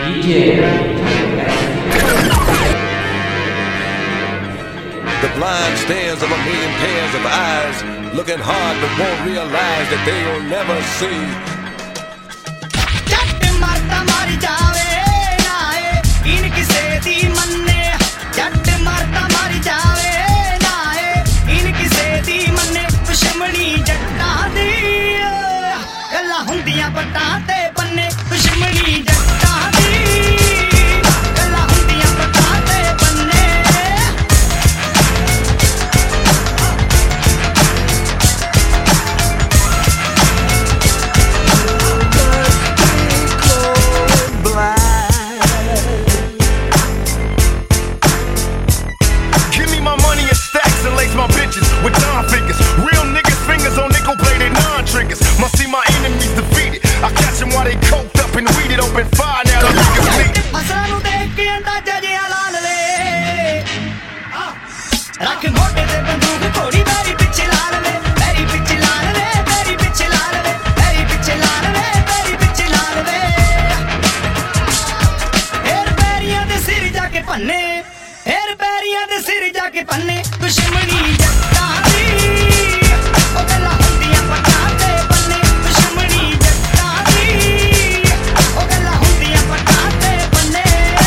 The blind stares of a million pairs of eyes, looking hard but won't realize that they will never see. जट मरता मर जावे नाए इन किसे दी मन्ने जट मरता मर जावे नाए इन किसे दी मन्ने दुश्मनी जट्टां दी गल्लां हुंदियां पट्टां ते पन्ने दुश्मनी जट्टां दी गल्लां हुंदियां पट्टां ते पन्ने My bitches with Don figures, real niggas fingers on nickel plated non-triggers. Must see my enemies defeated. I catch them while they coked up and weeded, open fire now. The niggas bleed. असरां नूं देख के अंदाजा जिहा ला लवे रख मोढे ते बंदूक थोड़ी मेरी पिछे ला लवे मेरी पिछे ला लवे मेरी पिछे ला लवे मेरी पिछे ला लवे मेरी पिछे ला लवे हेर पैरियां दे सिर जाके भन्ने हेर पैरियां दे सिर जाके भन्ने दुश्मनी जट्टां दी ओ गल्लां हुंदियां पट्टां ते पन्ने दुश्मनी जट्टां दी ओ गल्लां हुंदियां पट्टां ते पन्ने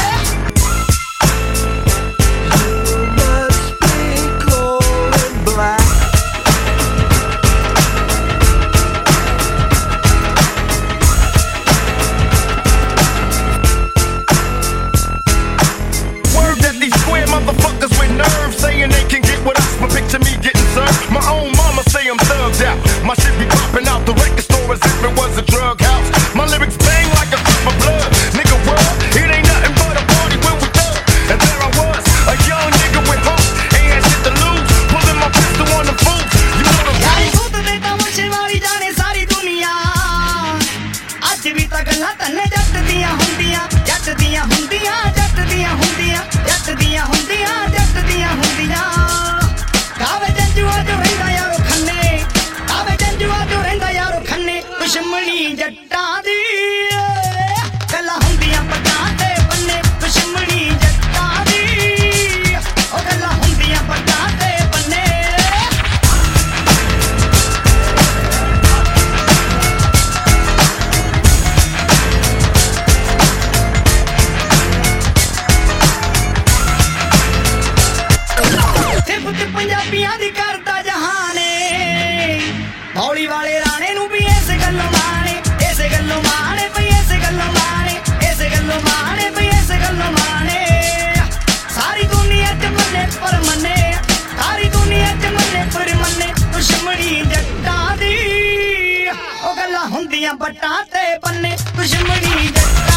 Word that these square motherfuckers with nerves saying they can get with us, but picture me getting served. My own mama say I'm thugged out. My shit be popping out the record store as if it was a drug house. My lyrics bang like a cup of blood. Nigga, what? It ain't nothing but a party when we thug. And there I was, a young nigga with hope. Ain't had shit to lose, pulling my pistol on the fools. You know the यारी rules. भूत दे तमाशे मारी जाने सारी दुनिया अज भी तां गल्लां तन्ने जट दियां हुंदियां जट दियां हुंदियां जट दियां हुंदियां जट दियां हुंदियां जट दियां हुंदियां कावे जंजुआ जो रहिंदा यारो खन्ने कावे जंजुआ जो रहिंदा यारो खन्ने दुश्मनी जट्टां दी गल्लां हुंदियां पट्टां ते पन्ने दुश्मनी जट्टां दी ओ गल्लां हुंदियां पट्टां ते पन्ने सिर्फ ते पंजाबियां दी करदा जहाने हौली वाले राणे नूं भी इस गल्लों माणे भई इस गल्लों माणे भई इस गल्लों माणे सारी दुनिया च मन्ने पर मन्ने सारी दुनिया च मन्ने पर मन्ने दुश्मनी जट्टां दी ओ गल्लां हुंदियां बट्टां ते पन्ने दुश्मनी जट्टां